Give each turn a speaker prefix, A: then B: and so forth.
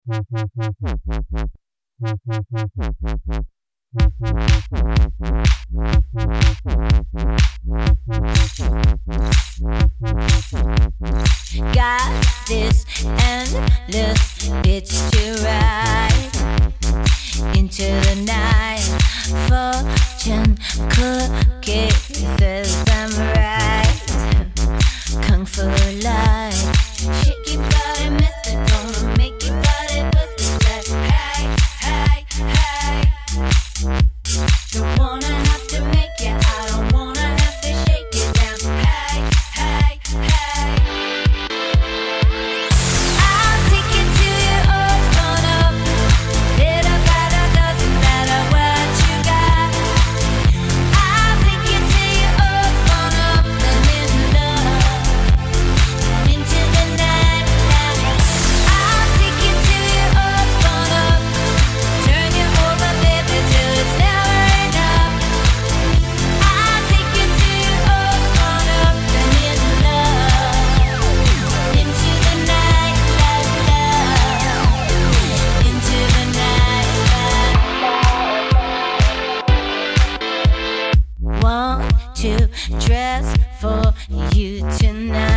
A: Got this endless bitch to ride into the night. Fortune cookie says I'm right. Kung Fu light. Shake your body, mister. Gonna make your body pussy say hey, hey, hey. Don't wanna have to make it. I don't wanna have to shake it down. Hey, hey, hey. I'll take you to your old spun up. Little better, doesn't matter what you got. I'll take you to your old spun up and in love, into the night. I'll take you to your old spun up, turn you over, baby, till it's never enough. I'll take you to your old spun up and in love, into the night, into the night. Want to dress for you tonight.